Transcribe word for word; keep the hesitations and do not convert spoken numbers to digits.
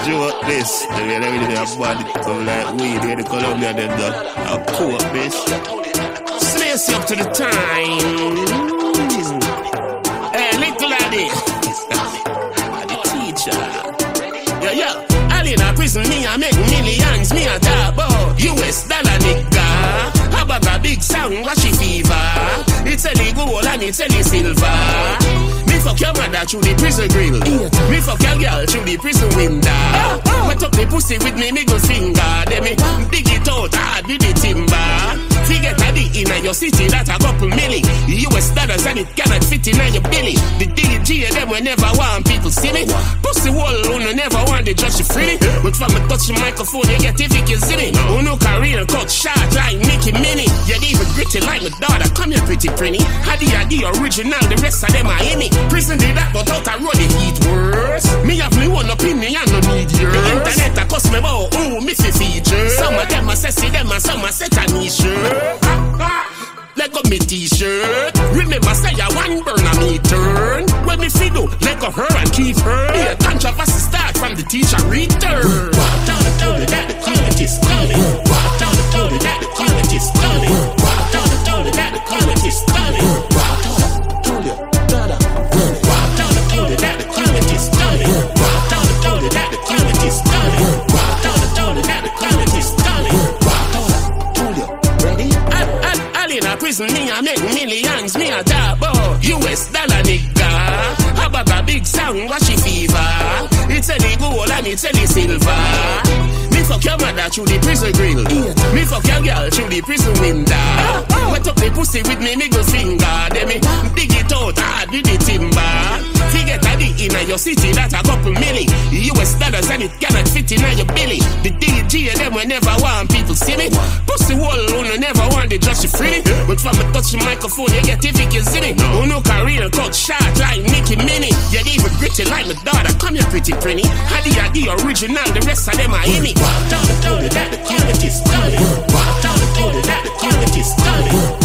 joke this. They really really have body come like weed here. The Colombia them done. I'll pull up this. Slice you up to the time. Hey, little lady. The teacher. Yeah, yeah. All in a prison, me I make millions. Me a talk about U S dollar nigga. How about a big sound, washy fever? It's a legal and it's a silver. Me fuck your mother through the prison grill. Me fuck your girl through the prison window. Wet up the pussy with me middle finger. Then me dig it out hard with the timber. Forget a D in your city, that a couple milli. U S dollars and it cannot fit in your belly. The D G them will never want people see me. Pussy wall who never want the judge to free. But from a touch the microphone you get if you can see me. Who no career cut short like Nicki Minnie. You're even gritty like my daughter, come here pretty pretty. Hadi the original, the rest of them are in it. Prison did that but out a road it heat worse. Me have me one opinion, no need yours. The internet a cost me about, ooh, me fi feature. Some of them a sassy, them and some a set a niche. Let go me t-shirt. Remember say I one burn a me turn. When me fi do, let go her and keep her. Yeah, controversy start from the teacher return. Tell the told that the college is coming. Tell the told that the college is coming. Tell the told that the college is coming. Tell the told that the college is coming. Tell the told that the college is coming. Tell the told that the college is coming. In a prison, me I make millions, me a talk about U S dollar nigga. How about a big sound, washy fever? It's a the gold and it's a the silver. Me fuck your mother through the prison grill. Me fuck your girl through the prison window. Wet up the pussy with me middle finger. Then me dig it out hard with the timber. Forget a D in your city, that a couple milli. U S dollars and it cannot fit in your belly. The D G them will never want people see me. Pussy wall who never want the judge to free. But from a touch the microphone, you get if you can see me. Who no career cut short like Nicki Minnie. You're even gritty like my daughter, come here pretty pretty. Hadi the original, the rest of them are in it. Tell the told that the college is coming. Tell the told that the college is coming.